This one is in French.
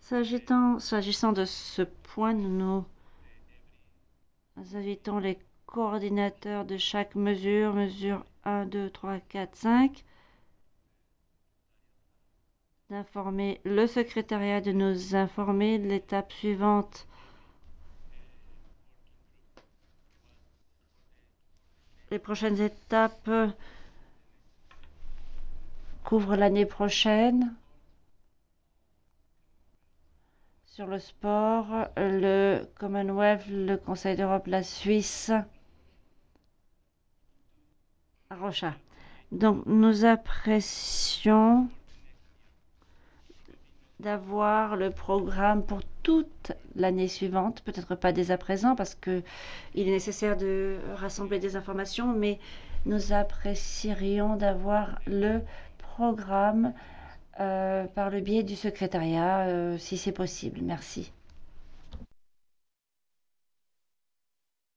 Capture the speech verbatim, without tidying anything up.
S'agissant, s'agissant de ce point, nous, nous invitons les coordinateurs de chaque mesure, mesure un, deux, trois, quatre, cinq, d'informer le secrétariat, de nous informer de l'étape suivante. Les prochaines étapes couvrent l'année prochaine. Sur le sport, le Commonwealth, le Conseil d'Europe, la Suisse, à Rocha. Donc nous apprécions d'avoir le programme pour toute l'année suivante, peut-être pas dès à présent parce qu'il est nécessaire de rassembler des informations, mais nous apprécierions d'avoir le programme euh, par le biais du secrétariat, euh, si c'est possible. Merci.